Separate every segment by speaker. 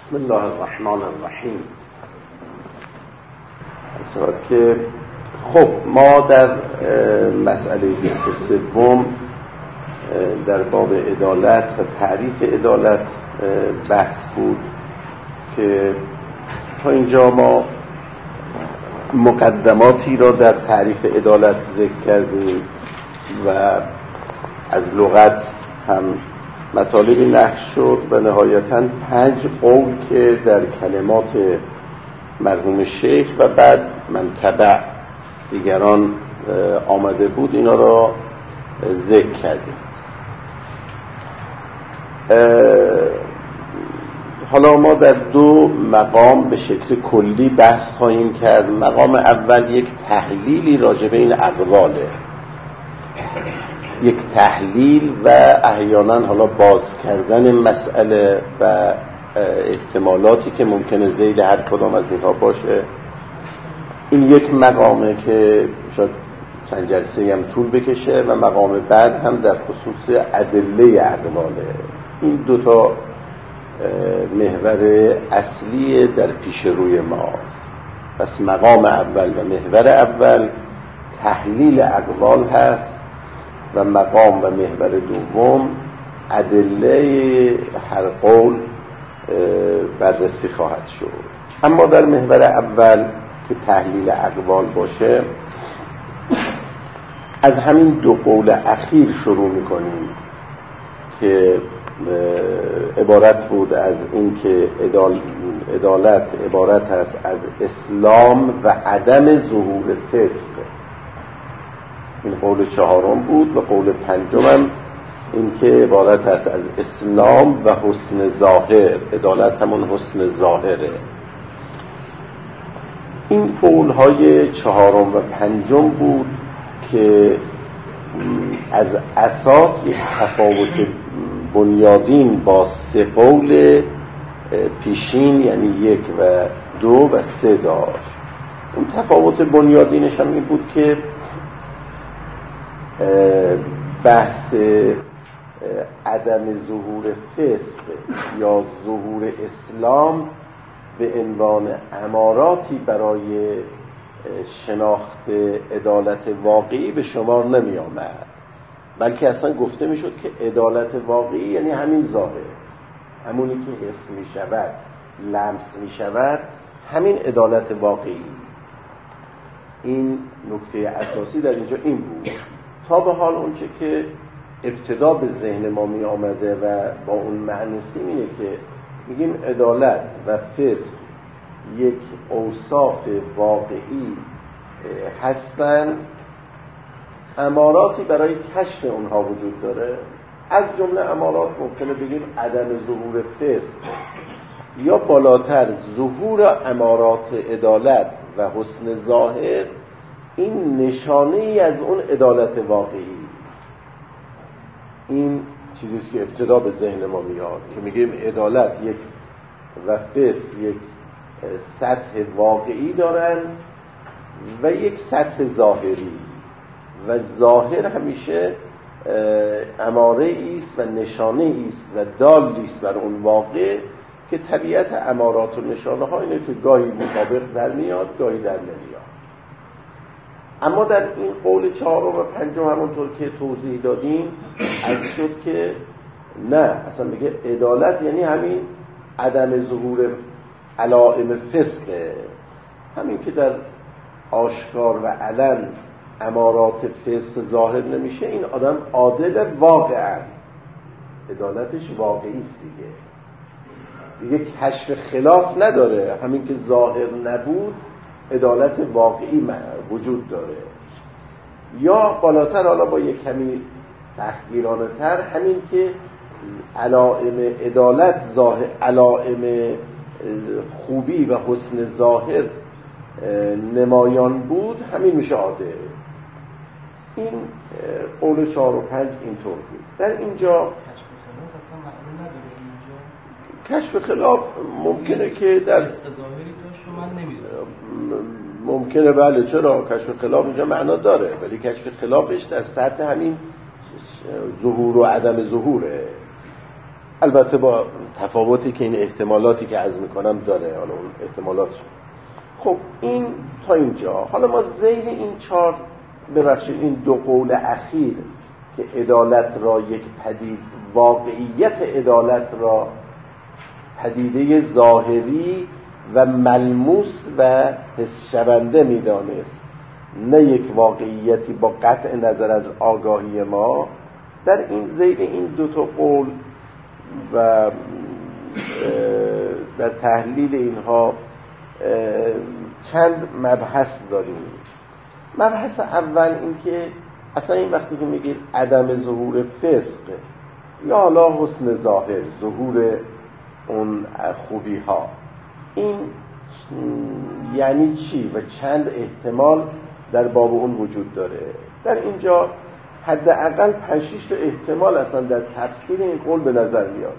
Speaker 1: بسم الله الرحمن الرحیم. که خب ما در مسئله 23 در باب عدالت و تعریف عدالت بحث بود که تا اینجا ما مقدماتی را در تعریف عدالت ذکر کردیم و از لغت هم مطالبی نقش شد و نهایتاً 5 قول که در کلمات مرحوم شیخ و بعد من تبع دیگران آمده بود اینا را ذکر کردیم. حالا ما در 2 مقام به شکل کلی بحث خواهیم کرد. مقام اول یک تحلیلی راجع به این اقواله، یک تحلیل و احیانا حالا باز کردن مسئله و احتمالاتی که ممکنه ذیل هر کدام از اینها باشه. این یک مقامه که شاید چند جلسه هم طول بکشه و مقام بعد هم در خصوص ادله اقواله. این 2 تا محور اصلی در پیش روی ماست. پس مقام اول و محور اول تحلیل اقوال هست و مقام و محور دوم ادله هر قول بررسی خواهد شد. اما در محور اول که تحلیل اقوال باشه، از همین 2 قول اخیر شروع میکنیم که عبارت بود از این که عدالت عبارت است از اسلام و عدم ظهور فسق. این قول 4 بود و قول 5 این که عبارت است از اسلام و حسن ظاهر. عدالت همون حسن ظاهره. این قول‌های 4 و 5 بود که از اساس یک تفاوت بنیادین با 3 قول پیشین یعنی 1 و 2 و 3 داشت. اون تفاوت بنیادینش هم این بود که بحث عدم ظهور فسق یا ظهور اسلام به عنوان اماراتی برای شناخت عدالت واقعی به شمار نمی آمد، بلکه اصلا گفته می شد که عدالت واقعی یعنی همین ظاهر، همونی که حس می شود، لمس می شود، همین عدالت واقعی. این نکته اساسی در اینجا این بود. تا به حال اونچه که ابتدا به ذهن ما می آمده و با اون معنوسی اینه که میگیم عدالت و فسق یک اوصاف واقعی هستن، اماراتی برای کشف اونها وجود داره. از جمله امارات ممکنه بگیم عدم ظهور فسق یا بالاتر ظهور امارات عدالت و حسن ظاهر. این نشانه ای از اون عدالت واقعی. این چیزیست که ابتدا به ذهن ما میاد که میگیم عدالت یک و فسق یک سطح واقعی دارن و یک سطح ظاهری، و ظاهر همیشه اماره ایست و نشانه ایست و دالی است بر اون واقع که طبیعت امارات و نشانه ها اینه که گاهی مطابق در میاد گاهی در نمیاد. اما در این قول 4 و 5 همونطور که توضیح دادیم از شد که نه، اصلا میگه عدالت یعنی همین عدم ظهور علائم فسقه، همین که در آشکار و علن امارات فسق ظاهر نمیشه، این آدم عادل واقعا، عدالتش واقعی است دیگه کشف خلاف نداره. همین که ظاهر نبود عدالت واقعی وجود داره. یا بالاتر حالا با یک کمی تحقیرانه تر، همین که علائم عدالت علائم خوبی و حسن ظاهر نمایان بود، همین میشه عادل. این قول 4 و 5 اینطور بود. در اینجا کشف خلاف ممکنه که در ممکنه، بله، چرا کشف خلاف اینجا معنا داره، ولی کشف خلافش در سطح همین ظهور و عدم ظهوره. البته با تفاوتی که این احتمالاتی که عرض میکنم داره، حالا اون احتمالات. خب این تا اینجا. حالا ما ذیل این چهار، ببخشید این دو قول اخیر که عدالت را یک پدید، واقعیت عدالت را پدیده ظاهری و ملموس و حس شونده میدانست، نه یک واقعیتی با قطع نظر از آگاهی ما، در این ذیل این دو تا قول و در تحلیل اینها چند مبحث داریم. مبحث اول این که اصلا این وقتی که میگید عدم ظهور فسق یا حالا حسن ظاهر، ظهور اون خوبی ها، این یعنی چی و چند احتمال در باب اون وجود داره. در اینجا حداقل 5-6 تا احتمال اصلا در تفسیر این قول به نظر میاد.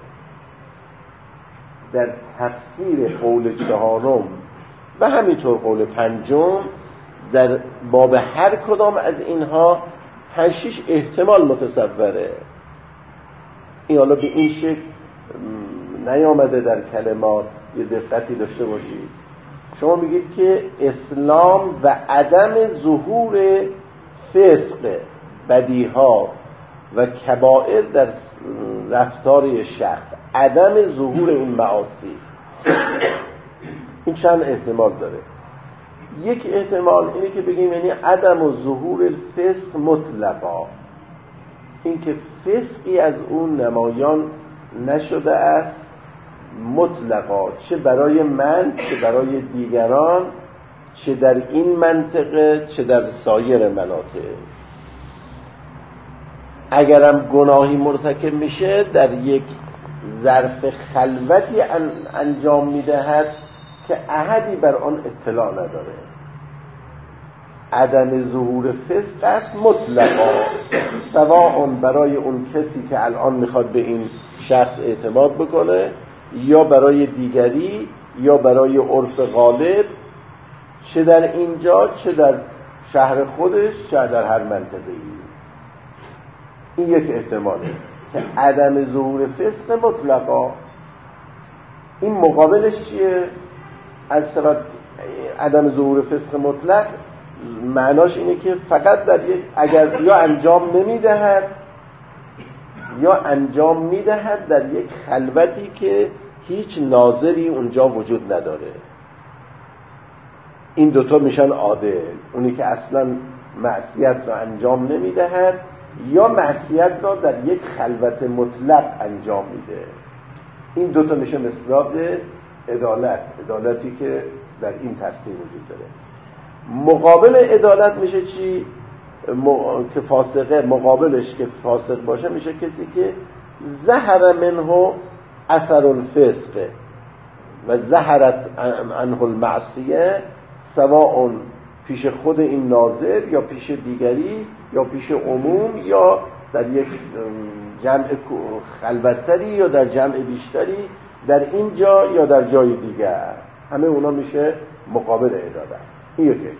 Speaker 1: در تفسیر قول چهارم و همینطور قول پنجم در باب هر کدام از اینها 5-6 احتمال متصوره. این حالا به این شکل نیامده در کلمات، یه دقتی داشته باشید. شما میگید که اسلام و عدم ظهور فسق، بدیها و کبائر در رفتار شخص، عدم ظهور این معاصی، این چند احتمال داره. یک احتمال اینه که بگیم یعنی عدم و ظهور الفسق مطلقا، این که فسقی از اون نمایان نشده است مطلقا، چه برای من چه برای دیگران، چه در این منطقه چه در سایر مناطق. اگرم گناهی مرتکب میشه در یک ظرف خلوتی انجام میدهد که احدی بر آن اطلاع نداره. عدم ظهور فسق است مطلقا، سواء برای اون کسی که الان میخواد به این شخص اعتماد بکنه یا برای دیگری یا برای عرف غالب، چه در اینجا چه در شهر خودش چه در هر منطقه‌ای. این یک احتماله که عدم ظهور فسق مطلقا. این مقابلش چیه؟ از سبب عدم ظهور فسق مطلق معناش اینه که فقط در یک، اگر یا انجام نمیدهد یا انجام میدهد در یک خلوتی که هیچ ناظری اونجا وجود نداره. این دوتا میشن عادل، اونی که اصلا معصیت را انجام نمیدهد یا معصیت را در یک خلوت مطلق انجام میده. این دوتا میشه مصداق عدالتی که در این تفسیر وجود داره. مقابل عدالت میشه چی؟ که فاسقه، مقابلش که فاسق باشه میشه کسی که ظهر منه اثر الفسق و ظهرت عنه المعصیه، سواء پیش خود این ناظر یا پیش دیگری یا پیش عموم یا در یک جمع خلوتری یا در جمع بیشتری، در این جا یا در جای دیگر، همه اونا میشه مقابل عدالت. این یک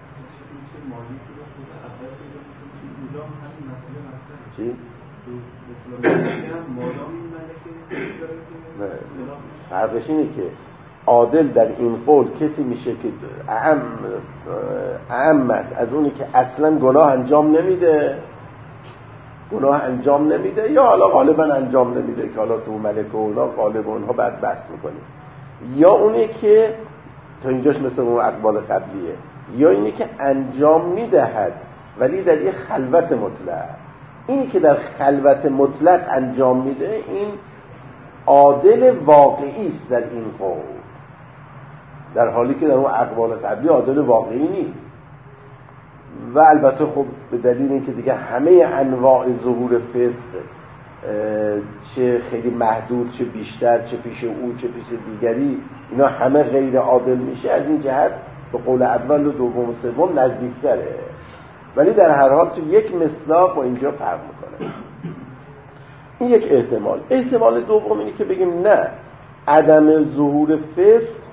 Speaker 1: چی؟ فرقش اینه که عادل در این قول کسی میشه که اعم از اونی که اصلا گناه انجام نمیده یا حالا غالبا انجام نمیده که حالا تو ملک و اونا غالب اونها بعد بحث میکنیم، یا اونی که تا اینجاش مثل اون اقوال قبلیه، یا اینی که انجام میدهد ولی در یه خلوت مطلق. اینی که در خلوت مطلق انجام میده این عادل واقعی است در این قول، در حالی که در اون اقوال قبلی عادل واقعی نیست. و البته خب به دلیل اینکه دیگه همه انواع ظهور فسق، چه خیلی محدود چه بیشتر، چه پیش او چه پیش دیگری، اینا همه غیر عادل میشه. از این جهت به قول اول و دوم و سوم نزدیکتره، ولی در هر حال تو یک مصداق با اینجا فرق میکنه. این یک احتمال. احتمال دوم اینه که بگیم نه، عدم ظهور فسق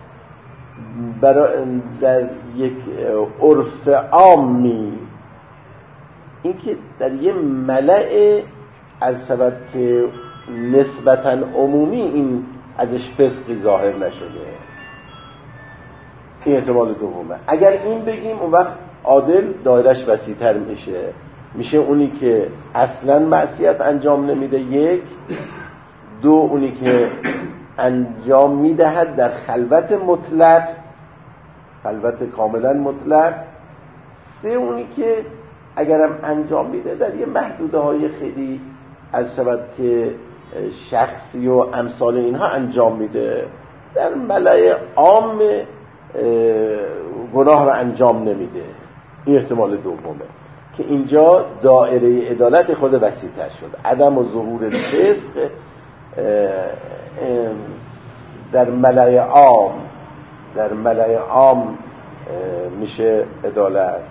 Speaker 1: در یک عرف عامی، این که در یه ملأ از سبب که نسبتاً عمومی این ازش فسقی ظاهر نشده. این احتمال دومه. اگر این بگیم اون وقت عادل دایرش وسیع‌تر میشه اونی که اصلاً معصیت انجام نمیده، یک. دو، اونی که انجام میدهد در خلوت مطلق، خلوت کاملا مطلق. سه، اونی که اگرم انجام میده در یه محدوده های خیلی از شود که شخصی و امثال اینها انجام میده، در ملأ عام گناه رو انجام نمیده. این احتمال دومه که اینجا دایره عدالت خود وسیع‌تر شد. عدم و ظهور الفسق در ملأ عام میشه عدالت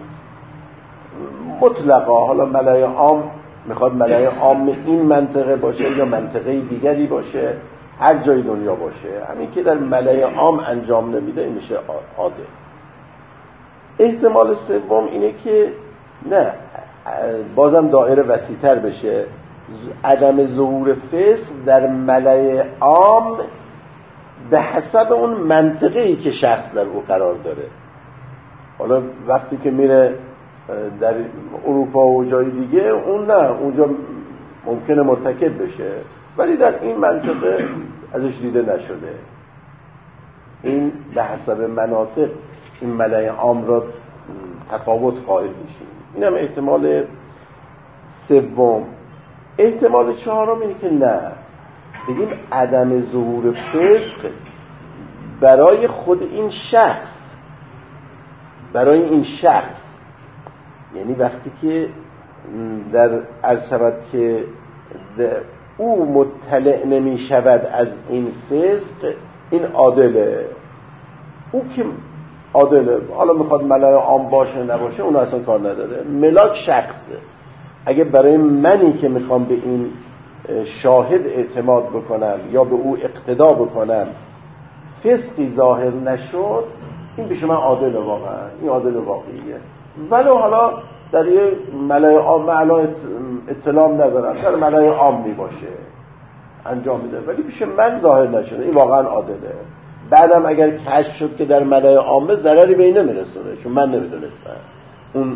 Speaker 1: مطلقا. حالا ملأ عام میخواد ملأ عام این منطقه باشه یا منطقه دیگری باشه، هر جای دنیا باشه، همین که در ملأ عام انجام نمیده این میشه عادل. احتمال سوم اینه که نه، بازم دایره وسیع‌تر بشه، عدم ظهور فسق در ملأ عام به حسب اون منطقه‌ای که شخص در او قرار داره. حالا وقتی که میره در اروپا و جای دیگه اون نه، اونجا ممکنه مرتکب بشه، ولی در این منطقه ازش دیده نشده. این به حسب مناطق این ملأ عام را تفاوت قائل میشیم. اینم احتمال سوم. احتمال چهارم اینه که نه، بگیم عدم ظهور فسق برای خود این شخص، برای این شخص، یعنی وقتی که در عرض شود که او مطلع نمی شود از این فسق، این عادله. او که عادله، حالا میخواد ملأ عام باشه نباشه اون اصلا کار نداره، ملاک شخصه. اگه برای منی که میخوام به این شاهد اعتماد بکنم یا به او اقتدا بکنم فسقی ظاهر نشد، این پیش من عادله، واقعا این عادل واقعیه. ولو حالا در یه ملأ عام اطلاع ندارم، در ملأ عام می باشه انجام میده، ولی پیش من ظاهر نشده، این واقعا عادله. بعدم اگر کشف شد که در ملأ عام ضرری به این نمیرسونه چون من نمیدونستم، اون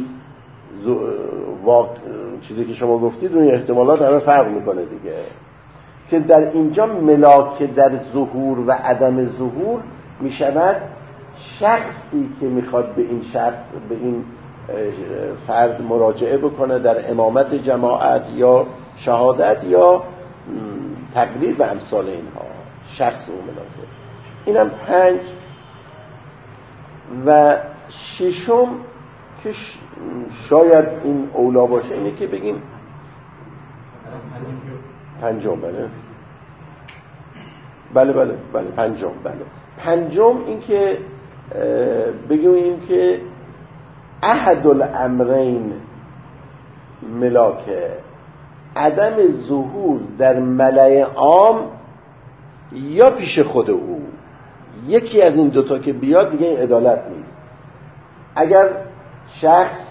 Speaker 1: چیزی که شما گفتید اون احتمالات همه فرق میکنه دیگه. که در اینجا ملاک در ظهور و عدم ظهور میشود شخصی که میخواد به این شخص، به این فرد مراجعه بکنه در امامت جماعت یا شهادت یا تقلید و امثال اینها، شخص اون ملاکه. اینم 5. و 6 که شاید این اولا باشه اینه که بگیم 5. بله 5. 5 این که بگیم که احد الامرین ملاکه، عدم ظهور در ملأ عام یا پیش خود او، یکی از این دوتا که بیاد دیگه این عدالت نیست. اگر شخص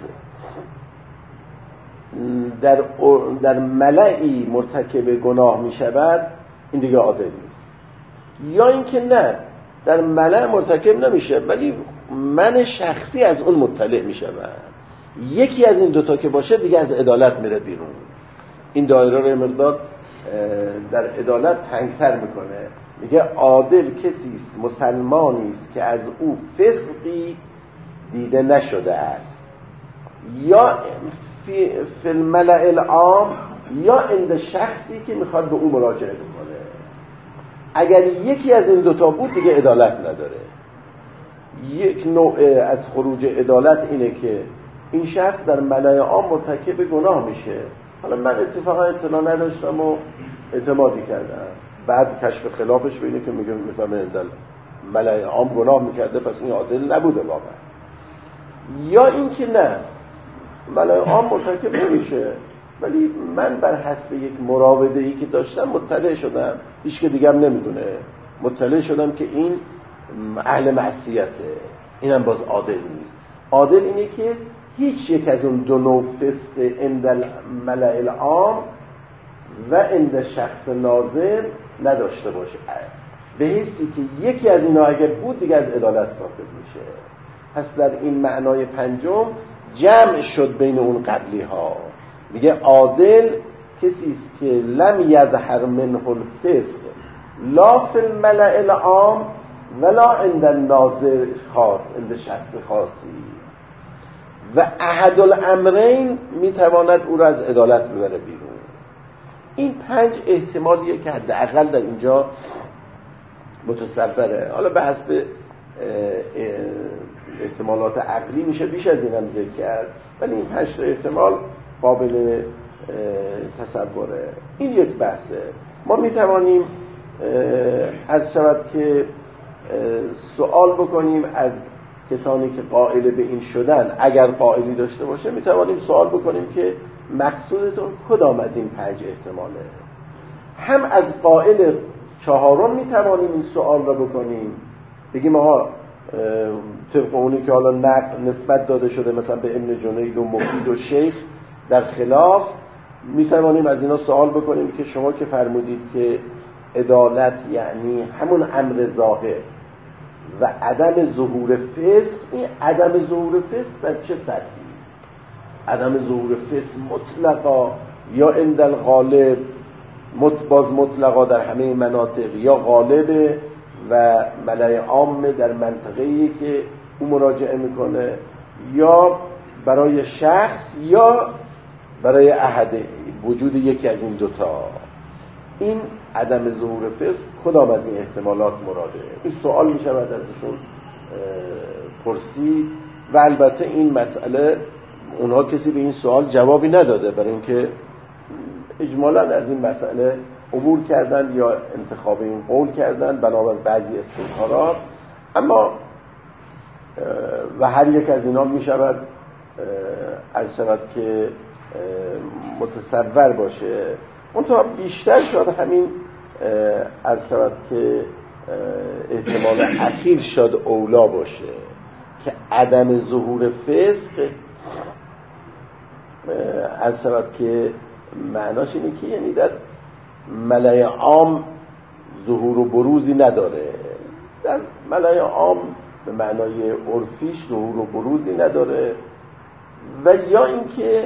Speaker 1: در ملأی مرتکب گناه می شود این دیگه عادل نیست. یا اینکه نه، در ملأ مرتکب نمیشه ولی من شخصی از اون مطلع می شود، یکی از این دوتا که باشه دیگه از عدالت میره بیرون. این دایره رو مقدار در عدالت تنگتر میکنه. میگه عادل کسی است، مسلمانی است که از او فسقی دیده نشده است، یا فی الملأ العام یا عند شخصی که میخواد به او مراجعه بکنه. اگر یکی از این دوتا بود دیگه عدالت نداره. یک نوع از خروج عدالت اینه که این شخص در ملأ عام مرتکب گناه میشه، حالا من اتفاقا اطلاع نداشتم و اعتمادی کردم، بعد کشف خلافش بینه که میگه میفهمه در ملأ عام گناه میکرده پس این عادل نبوده واقعا. یا این که نه، ملأ عام مرتکب نمیشه ولی من بر حسب یک مراوده ای که داشتم مطلع شدم، هیچ که دیگه هم نمیدونه، مطلع شدم که این اهل معصیته، اینم باز عادل نیست. عادل اینه که هیچ یک از اون دو نوع فسق عند الملأ العام و عند شخص ناظر نداشته باشه، به حیثی که یکی از اینا اگر بود دیگه از عدالت ساقط میشه. پس در این معنای پنجم جمع شد بین اون قبلی ها. میگه عادل کسی است که لم یظهر منه الفسق لا فی الملأ العام ولا عند الناظر خاص، عند شخص خاصی، و احد الامرین میتواند او را از عدالت ببره بیرون. این 5 احتمالیه که حداقل در اینجا متصوره. حالا به حسب احتمالات عقلی میشه بیش از این هم ذکر کرد، ولی این 5 احتمال قابل تصوره. این یک بحثه. ما میتوانیم از شود که سوال بکنیم از کسانی که قائل به این شدن، اگر قائلی داشته باشه میتوانیم سوال بکنیم که مقصودتون کدام از این 5 احتماله. هم از قائل چهارم میتوانیم این سوال را بکنیم، بگیم آقا طبق اونی که حالا نسبت داده شده مثلا به ابن جنید و مفید و شیخ در خلاف، میتوانیم از اینا سوال بکنیم که شما که فرمودید که عدالت یعنی همون امر ظاهر و عدم ظهور فسق، این عدم ظهور فسق در چه سطحی؟ عدم ظهور فسق مطلقا یا عند الغالب، باز مطلقا در همه مناطق، یا غالب و ملأ عام در منطقه‌ای که او مراجعه میکنه، یا برای شخص یا برای احد، وجود یکی از این دوتا. این عدم ظهور فسق کدام از این احتمالات مراده؟ این سوال می شود ازشون پرسید. و البته این مسئله اونها کسی به این سوال جوابی نداده، برای اینکه اجمالاً از این مسئله عبور کردن یا انتخاب این قول کردن بنابر بعضی استظهارات. اما و هر یک از اینا می شود از شود که متصور باشه. منتها بیشتر شاید همین از شود که احتمال اخیر شاید اولا باشه که عدم ظهور فسق از شود که معناش اینه که یعنی در ملأ عام ظهور و بروزی نداره، در ملأ عام به معنای عرفیش ظهور و بروزی نداره، و یا اینکه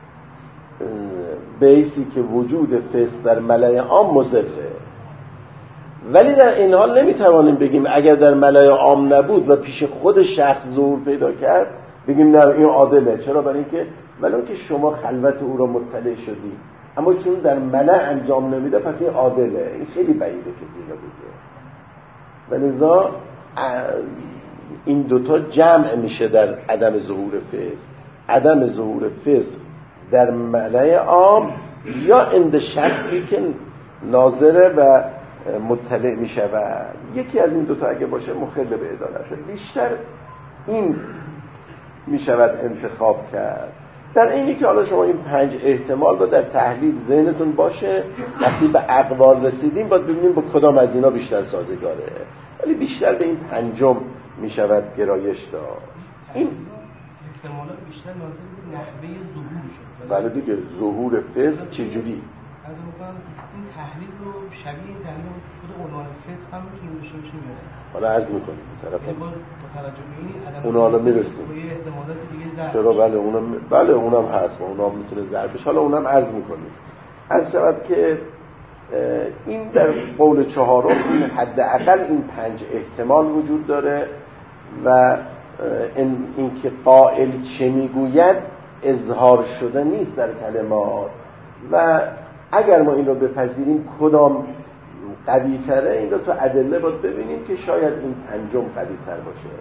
Speaker 1: بیسی که وجود فسق در ملأ عام مضره. ولی در این حال نمیتوانیم بگیم اگر در ملأ عام نبود و پیش خود شخص ظهور پیدا کرد بگیم نه این عادله. چرا؟ برای اینکه ولو که شما خلوت او را مطلع شدی اما چون در ملأ انجام نمیده پس این عادله. این خیلی بعیده کسی را بگه. ولذا این دوتا جمع میشه در عدم ظهور فسق. عدم ظهور فسق در ملأ عام یا عند شخصی که ناظره و مطلع میشه و یکی از این دوتا اگه باشه مخل به عدالته. بیشتر این میشود انتخاب کرد. در اینی که حالا شما این 5 احتمال رو در تحلیل ذهنتون باشه، وقتی به اقوال رسیدیم باید ببینیم با کدام از اینا بیشتر سازگاره، ولی بیشتر به این 5م میشود گرایش داشت. این
Speaker 2: احتمالات بیشتر ناظر به نحوه ظهورشه.
Speaker 1: بله دیگه، ظهور فسق چجوری؟
Speaker 2: از این تحلیل رو شبیه این تحلیل رو خود عنوان فسق هم میتونیم بشه میاد.
Speaker 1: حالا عرض میکنیم طرف
Speaker 2: متوجه ببینید
Speaker 1: اون حالا میرسیم
Speaker 2: با یه احتمالات دیگه ضرب.
Speaker 1: چرا؟ بله اونم هست، اونم میتونه ضربش. حالا اونم عرض میکنیم. از شود که این در قول 4 این حداقل این 5 احتمال وجود داره و این که قائل چه میگوید اظهار شده نیست در کلمات، و اگر ما این رو بپذیریم کدام قوی تره، این رو تو ادله باید ببینیم که شاید این 5م قوی تر باشه.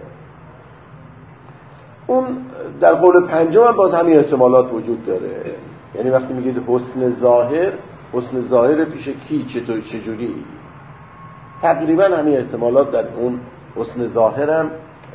Speaker 1: اون در قول 5م هم باز همین احتمالات وجود داره. یعنی وقتی میگید حسن ظاهر پیش کی، چطور، چجوری، تقریبا همین احتمالات در اون حسن ظاهرم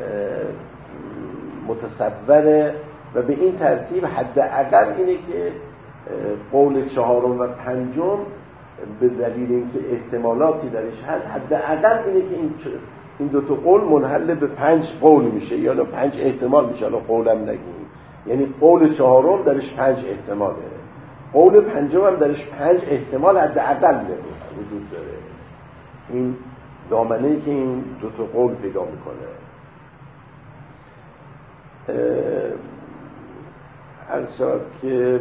Speaker 1: متصوره و به این ترتیب حداقل اینه که قول 4 و 5 به دلیل اینکه احتمالاتی درش هست حداقل اینه که این دو تا قول منحل به 5 قول میشه یا 5 احتمال میشه. حالا قولم نگیم، یعنی قول 4 درش 5 احتماله. قول پنجم هم درش 5 احتمال حداقل وجود داره. این دامنه‌ای که این دو تا قول پیدا میکنه. عرض شد که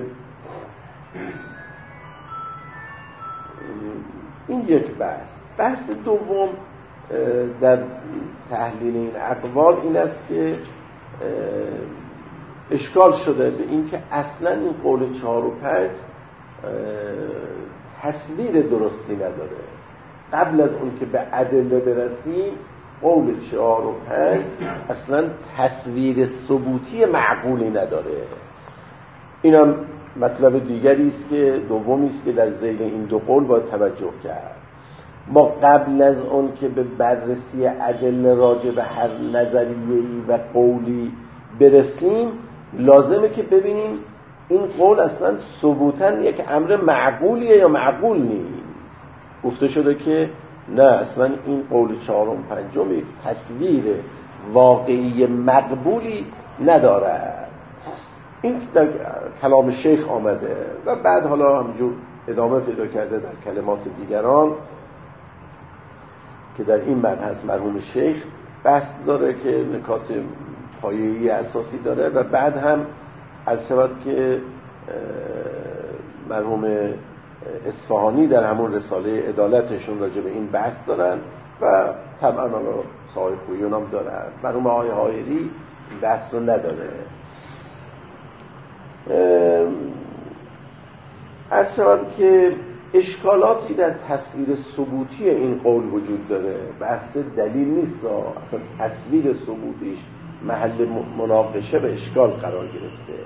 Speaker 1: این یک بحث دوم در تحلیل این اقوال این است که اشکال شده به این که اصلا این قول 4 و 5 تصویر درستی نداره. قبل از اون که به ادله برسیم قول 4 و 5 اصلا تصویر ثبوتی معقولی نداره. اینم مطلب دیگری است که دومی است که در ذیل این دو قول باید توجه کرد. ما قبل از اون که به بررسی ادله راجع به هر نظریه‌ای و قولی برسیم لازمه که ببینیم این قول اصلا ثبوتاً یک امر معقولیه یا معقول نیست. گفته شده که نه، اصلا این قول 4 و 5 یک تصویر واقعی مقبولی ندارد. این در کلام شیخ آمده و بعد حالا همجور ادامه پیدا کرده در کلمات دیگران که در این مبحث مرحوم شیخ بحث داره که نکات پایه‌ای اساسی داره و بعد هم از شود که مرحوم اصفهانی در همون رساله عدالتشون راجع به این بحث دارن و طبعا صاحب خویون هم دارن. مرحوم آقای حائری این بحث رو نداره. از شود که اشکالاتی در تصویر ثبوتی این قول وجود داره. بحث دلیل نیست، اصلا تصویر ثبوتیش محل مناقشه و اشکال قرار گرفته.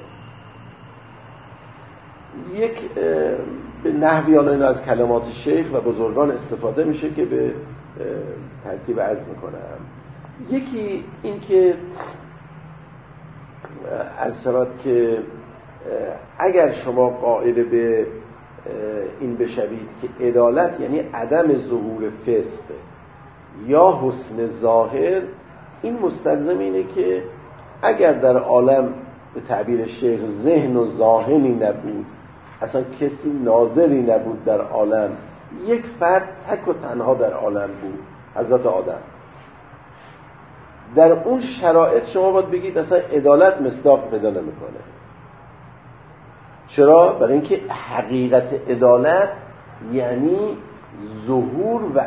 Speaker 1: یک به نحوی این از کلمات شیخ و بزرگان استفاده میشه که به ترتیب عرض میکنم. یکی این که از شود که اگر شما قائل به این بشوید که عدالت یعنی عدم ظهور فسق یا حسن ظاهر، این مستلزم اینه که اگر در عالم به تعبیر شیخ ذهن و ذاهنی نبود، اصلا کسی ناظری نبود در عالم، یک فرد تک و تنها در عالم بود، حضرت آدم، در اون شرایط شما باید بگید اصلا عدالت مصداق پیدا نمیکنه. چرا؟ برای اینکه حقیقت عدالت یعنی ظهور و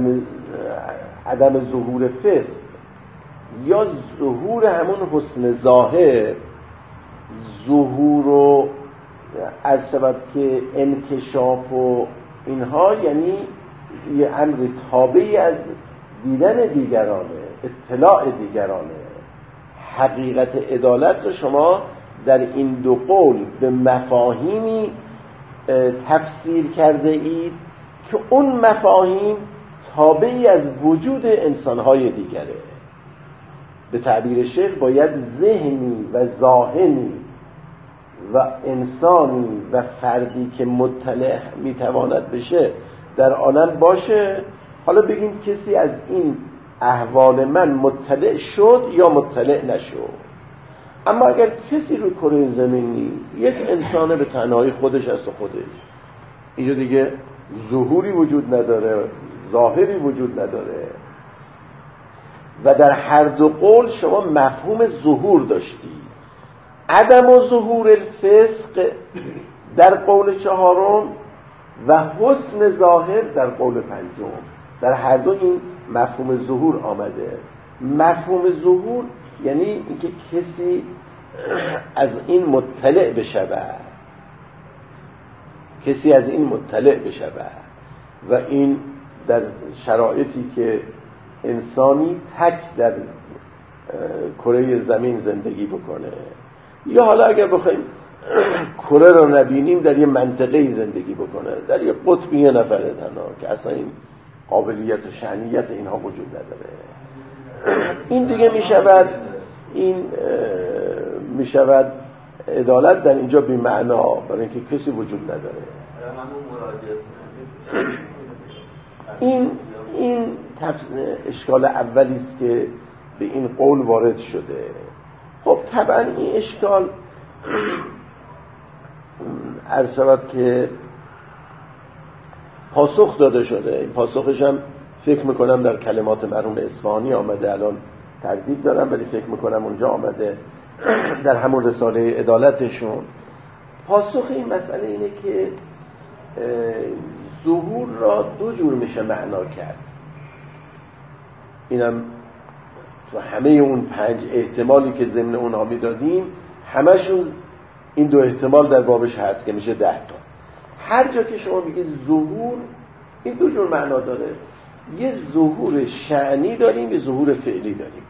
Speaker 1: عدم ظهور فسق یا ظهور همون حسن ظاهر، ظهور و از سبب که انکشاف و اینها یعنی یه امر تابعی از دیدن دیگرانه، اطلاع دیگرانه. حقیقت عدالت رو شما در این دو قول به مفاهیمی تفسیر کرده اید که اون مفاهیم تابعی از وجود انسانهای دیگره. به تعبیر شیخ باید ذهنی و ذاهنی و انسانی و فردی که مطلع میتواند بشه در عالم باشه. حالا بگیم کسی از این احوال من مطلع شد یا مطلع نشد. اما اگر کسی رو کره زمین نیست، یک انسان به تنهایی خودش است و خودش، اینجا دیگه ظهوری وجود نداره، ظاهری وجود نداره. و در هر دو قول شما مفهوم ظهور داشتید. عدم و ظهور الفسق در قول 4 و حسن ظاهر در قول 5. در هر دو این مفهوم ظهور آمده. مفهوم ظهور یعنی اینکه کسی از این مطلع بشود، کسی از این مطلع بشود و این در شرایطی که انسانی تک در کره زمین زندگی بکنه، یا حالا اگر بخوایم کره رو نبینیم در یه منطقه زندگی بکنه، در یه قطب یه نفره تنها که اصلا این قابلیت و شأنیت اینها وجود نداره. این دیگه میشود عدالت در اینجا بی معنا، برای اینکه کسی وجود نداره. این اشکال اولی است که به این قول وارد شده. خب طبعا این اشکال عرض شود که پاسخ داده شده. این پاسخش هم فکر میکنم در کلمات مرحوم اصفهانی آمده، الان تردید دارم ولی فکر میکنم اونجا آمده در همون رساله عدالتشون. پاسخ این مسئله اینه که ظهور را دو جور میشه معنا کرد. اینم تو همه اون 5 احتمالی که ضمن اونها میدادیم همشون این 2 احتمال در بابش هست که میشه 10 تا. هر جا که شما میگید ظهور، این 2 جور معنا داره. یه ظهور شأنی داریم، یه ظهور فعلی داریم.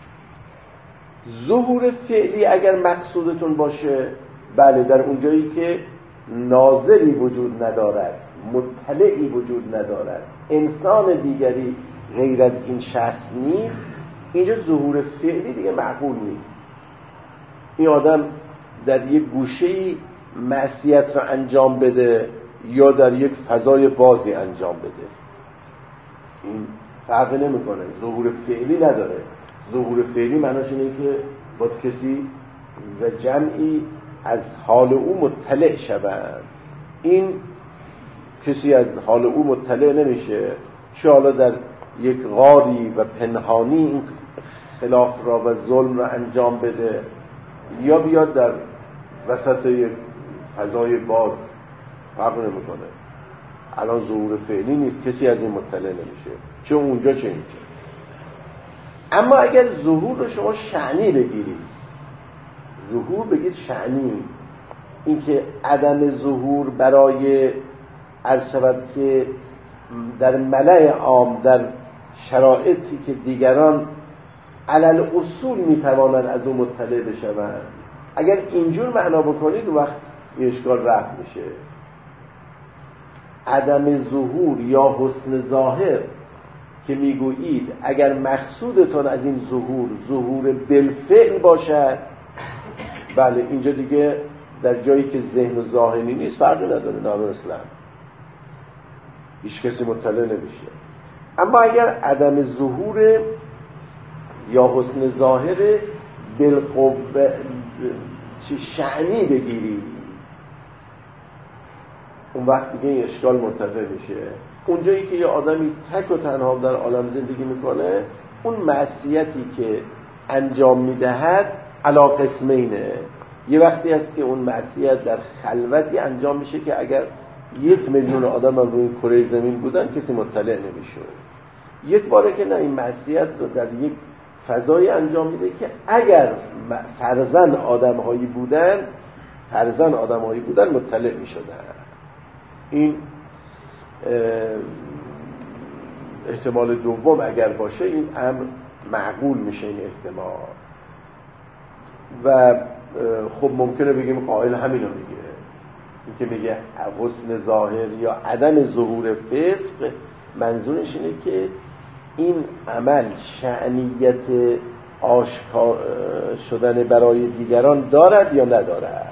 Speaker 1: ظهور فعلی اگر مقصودتون باشه، بله در اونجایی که ناظری وجود ندارد، مطلعی وجود ندارد، انسان دیگری غیر از این شخص نیست، اینجا ظهور فعلی دیگه معقول نیست. این آدم در یک گوشه‌ای معصیت را انجام بده یا در یک فضای بازی انجام بده، این فرق نمیکنه، ظهور فعلی نداره. ظهور فعلی معناش اینه که با کسی و جمعی از حال او مطلع شوند. این کسی از حال او مطلع نمیشه، چه حالا در یک غاری و پنهانی این خلاف را و ظلم را انجام بده یا بیاد در وسط یک فضای باز، فرق نمیکنه. الان ظهور فعلی نیست، کسی از این مطلع نمیشه، چه اونجا چه اینجا. اما اگر ظهور رو شما شأنی بگیرید، ظهور بگید شأنی، این که عدم ظهور برای عرض شود که در ملأ عام، در شرایطی که دیگران علل اصول میتوانند از اون مطلع بشوند، اگر اینجور معنا بکنید وقت اشکال رفع میشه. عدم ظهور یا حسن ظاهر که میگویید اگر مقصودتون از این ظهور بالفعل باشد، بله اینجا دیگه در جایی که ذهن و ذهنی نیست فرقی نداره، نام اسلام هیچ کسی مطلع نمیشه. اما اگر عدم ظهور یا حسن ظاهر بالقوه چه شأنی بگیرید، اون وقت دیگه این اشکال مرتفع میشه. اونجایی که یه آدمی تک و تنها در عالم زندگی میکنه، اون معصیتی که انجام میدهد علی قسمینه. یه وقتی هست که اون معصیت در خلوتی انجام میشه که اگر 1,000,000 آدم هم روی کره زمین بودن کسی مطلع نمیشه. یک باره که نه، این معصیت رو در یک فضای انجام میده که اگر فرزن آدم‌هایی بودن مطلع میشدن. این احتمال دوم اگر باشه، این امر معقول میشه این احتمال. و خب ممکنه بگیم قائل همینو میگه، این که میگه حسن ظاهر یا عدم ظهور فسق، منظورش اینه که این عمل شأنیت آشکار شدن برای دیگران دارد یا ندارد.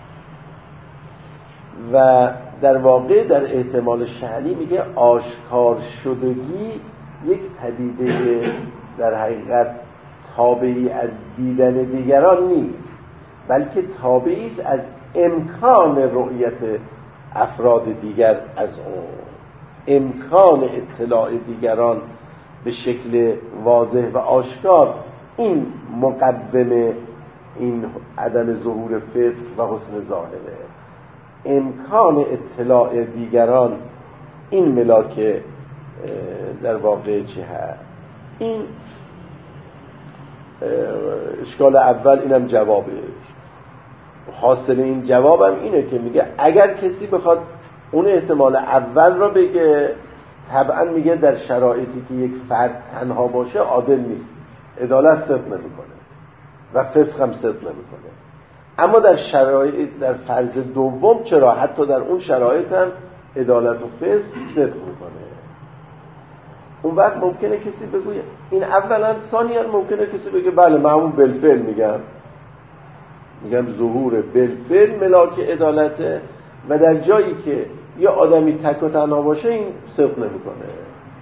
Speaker 1: و در واقع در احتمال شأنی میگه آشکار شدگی یک پدیده در حقیقت تابعی از دیدن دیگران نیست، بلکه تابعی است از امکان رؤیت افراد دیگر از اون، امکان اطلاع دیگران به شکل واضح و آشکار. این مقدم این عدم ظهور فسق و حسن ظاهره، امکان اطلاع دیگران. این ملاک در واقع چه هست؟ این اشکال اول، اینم جوابش. حاصل این جوابم اینه که میگه اگر کسی بخواد اون احتمال اول را بگه، طبعا میگه در شرایطی که یک فرد تنها باشه عادل نیست، عدالت صدق نمیکنه و فسق هم صدق نمیکنه. اما در شرایط، در فرض دوم چرا؟ حتی در اون شرایط هم عدالت و فسق صدق میکنه. اون وقت ممکنه کسی بگویه این اولا. ثانیاً ممکنه کسی بگه بله من اون بالفعل میگم ظهور بالفعل ملاک عدالته، و در جایی که یه آدمی تک و تنها باشه این صدق نمیکنه.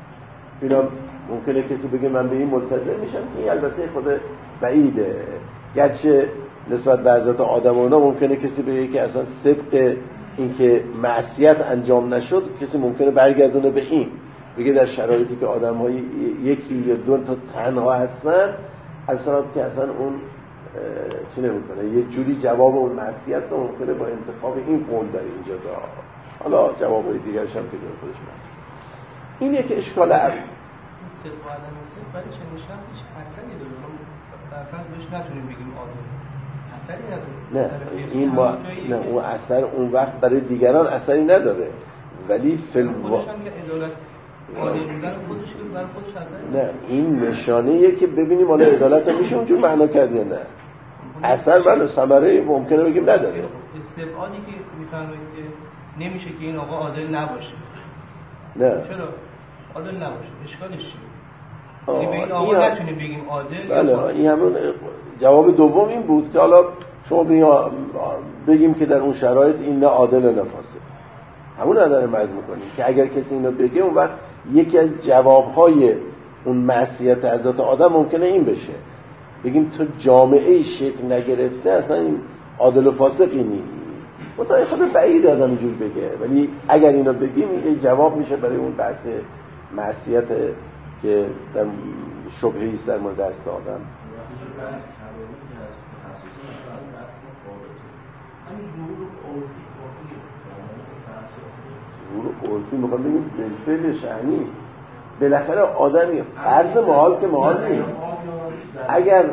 Speaker 1: اینا ممکنه کسی بگه من به این ملتزم میشم، این البته خود بعیده. گرچه نسبت به حضرت آدم و اونا ممکنه کسی بگه که اصلا صدق این که معصیت انجام نشد کسی ممکنه برگردونه به این بگه در شرایطی که آدم‌های یکی یا دو تا تنها هستن اصلا که اصلا اون چی نمیکنه یه جوری جواب اون معصیت رو ممکنه با انتخاب این قول در اینجا داد. حالا جوابای دیگرش هم که در خودش هست. این یک اشکال عرض
Speaker 2: صدق و عدم صدق برای چنین شخصی چه اثری داره؟ در فرض بهش نتونیم بگیم عادل اثری نداره.
Speaker 1: نه این ما نه اون اثر اون وقت برای دیگران اثری نداره ولی
Speaker 2: خودش هم که عدالت عادل بودن خودش که برای خودش اثری
Speaker 1: نه این نشانه‌ایه که ببینیم حالا عدالت میشه اونجور معنا کرد یا نه اثر بله ثمره ممکنه بگیم نداره.
Speaker 2: استبعادی که میفهمید که نمیشه که این آقا عادل نباشه.
Speaker 1: نه
Speaker 2: چرا عادل نباشه اشکالش چیه؟ یعنی به این آقا نتونیم بگیم عادل.
Speaker 1: بله این همون جواب دوم این بود که حالا شما بگیم که در اون شرایط این نه عادل نه فاسد همون نداره مرز میکنیم که اگر کسی اینو بگه اون وقت یکی از جوابهای اون معصیت حضرت آدم ممکنه این بشه بگیم تو جامعه شکل نگرفته اصلا این عادل و فاسقی نیست مطمئن خود بعید آدم اینجور بگه ولی اگر اینو بگیم یه جواب میشه برای اون بحث معصیت که در شبهه‌ای است در مورد دست آدم. ظهور عرفی میخوام بگیم بالفعل شأنی بالاخره آدمی فرض محال که محال نیست اگر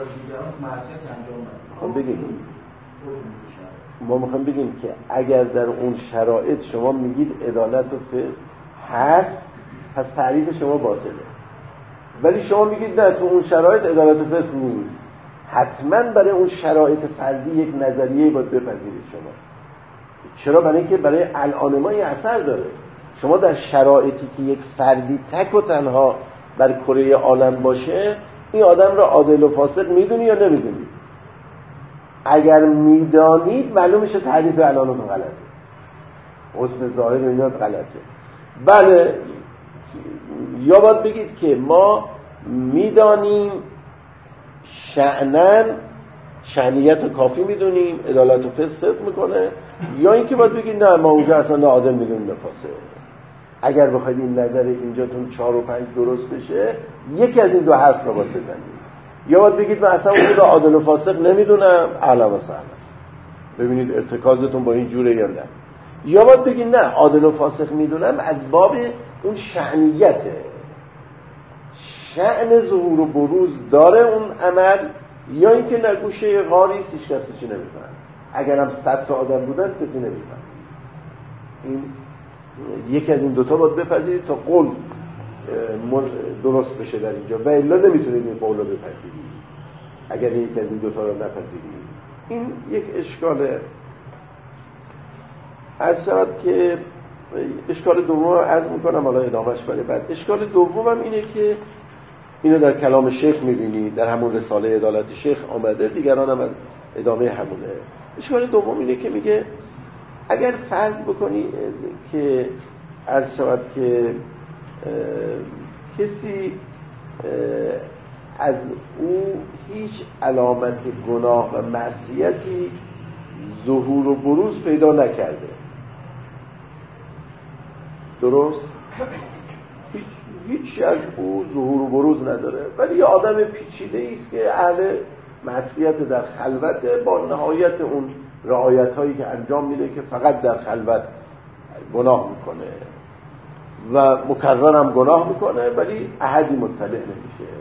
Speaker 1: ما میخوام بگیم که اگر در اون شرایط شما میگید عدالت و فقه هست پس تعریف شما باطله ولی شما میگید نه تو اون شرایط عدالت و فقه نیست حتما برای اون شرایط فردی یک نظریه باید بپذیرید شما چرا؟ برای اینکه برای الان ما یه اثر داره شما در شرایطی که یک فردی تک و تنها بر کره عالم باشه این آدم را عادل و فاسق میدونی یا نمیدونی؟ اگر میدانید معلوم میشه تعریف الانتون غلطه حسن ظاهر اینا غلطه بله یا باید بگید که ما میدانیم شأنیت کافی میدونیم عدالت و فسق میکنه یا اینکه باید بگید نه ما اونجا اصلا عادل میدونیم نه فاسق اگر بخواید این نظر اینجاتون 4 و 5 درست بشه یکی از این دو حرف رو باید بزنید یا باید بگید من اصلا اونجا عادل و فاسق نمیدونم اعلی و سهلا ببینید ارتکازتون با این جوره یا نه یا باید بگید نه عادل و فاسق میدونم از باب اون شأنیته شأن ظهور و بروز داره اون عمل یا اینکه نگوشه غاری هیچ کسی چی نمیفهمه اگرم 100 تا آدم بودن کسی نمیفهمه این یکی از این دوتا باید بپذیرید تا قول درست بشه در اینجا و الا نمیتونید این قول رو بپذیرید اگر یکی از این دوتا رو نپذیرید این یک اشکاله عرض شد که اشکال دوم عرض میکنم حالا ادامهش کنه بعد اشکال دومم اینه که اینو در کلام شیخ میبینید در همون رساله عدالت شیخ آمده دیگران هم ادامه همونه اشکال دوم اینه که میگه اگر فرض بکنی که عرض شود که کسی از او هیچ علامت گناه و معصیتی ظهور و بروز پیدا نکرده درست؟ هیچ از او ظهور و بروز نداره ولی یه آدم پیچیده است که اهل معصیت در خلوت با نهایت اون رعایت هایی که انجام میده که فقط در خلوت گناه میکنه و مکرر هم گناه میکنه ولی احدی مطلع نمیشه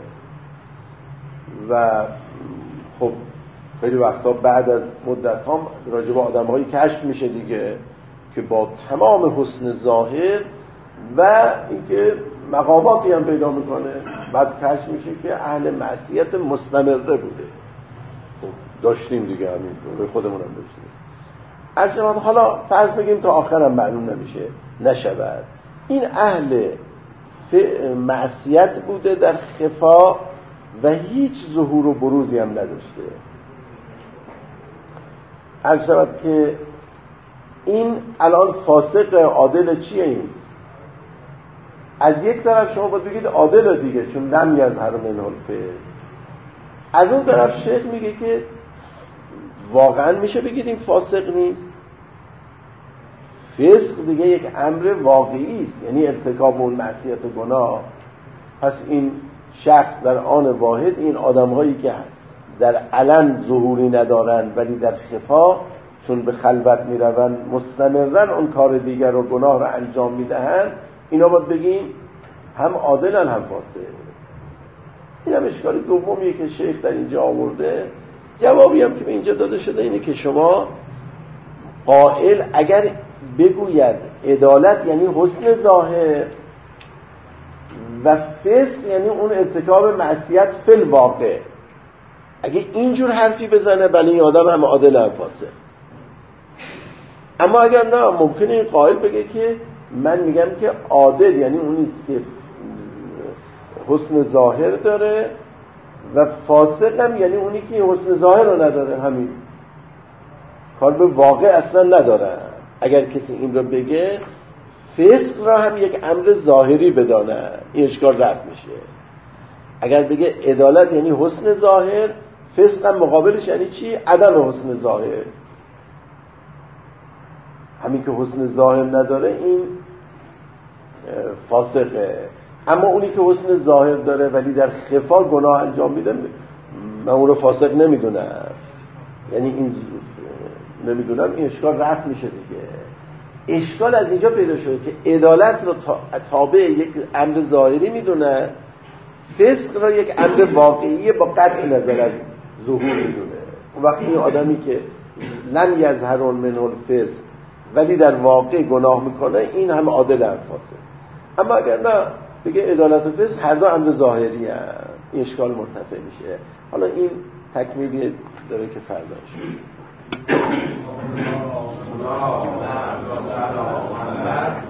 Speaker 1: و خب خیلی وقتا بعد از مدت هم راجع به آدم هایی کشف میشه دیگه که با تمام حسن ظاهر و اینکه مقاماتی هم پیدا میکنه بعد کشف میشه که اهل معصیت مستمره بوده داشتیم دیگه همین خودمون هم داشتیم عرض حالا فرض بگیم تا آخرم معلوم نمیشه نشود این اهل معصیت بوده در خفا و هیچ ظهور و بروزی هم نداشته عرض شود که این الان فاسق عادل چیه این از یک طرف شما باید بگید عادل دیگه چون لم یظهر منه الفسق از اون طرف شیخ میگه که واقعا میشه بگید این فاسق نیست. فسق دیگه یک امر واقعی است، یعنی ارتکاب اون معصیت و گناه. پس این شخص در آن واحد، این آدم‌هایی که در علن ظهوری ندارن ولی در خفا چون به خلوت میروند مستمرن اون کار دیگر و گناه را انجام میدهند، اینا باید بگیم هم عادلن هم فاسق. این هم اشکال دومیه که شیخ در اینجا آورده. جوابی هم که به اینجا داده شده اینه که شما قائل اگر بگوید عدالت یعنی حسن ظاهر و فسق یعنی اون ارتکاب معصیت فی الواقع، اگه اینجور حرفی بزنه بله این آدم هم عادل هم فاسق. اما اگر نه، ممکنه این قائل بگه که من میگم که عادل یعنی اونیست که حسن ظاهر داره و فاسق هم یعنی اونی که حسن ظاهر رو نداره، همین کار به واقع اصلا نداره. اگر کسی این رو بگه فسق را هم یک امر ظاهری بدانه، این اشکال رفع میشه. اگر بگه عدالت یعنی حسن ظاهر، فسق هم مقابلش یعنی چی؟ عدم حسن ظاهر. همین که حسن ظاهر نداره این فاسقه. اما اونی که حسن ظاهر داره ولی در خفا گناه انجام میده، من اون رو فاسق نمیدونم، یعنی این نمیدونم، این اشکال رفع میشه دیگه. اشکال از اینجا پیدا شده که عدالت رو تابع یک امر ظاهری میدونه، فسق رو یک امر واقعی با قطع نظر از ظهور میدونه. اون وقتی این آدمی که لم یظهر منه الفسق ولی در واقع گناه میکنه، این هم عادل هم فاسق. اما اگر نه بگه عدالت و فسق هر دو امر ظاهری هم، این اشکال مرتفع میشه. حالا این تکمیلی داره که فردا شد.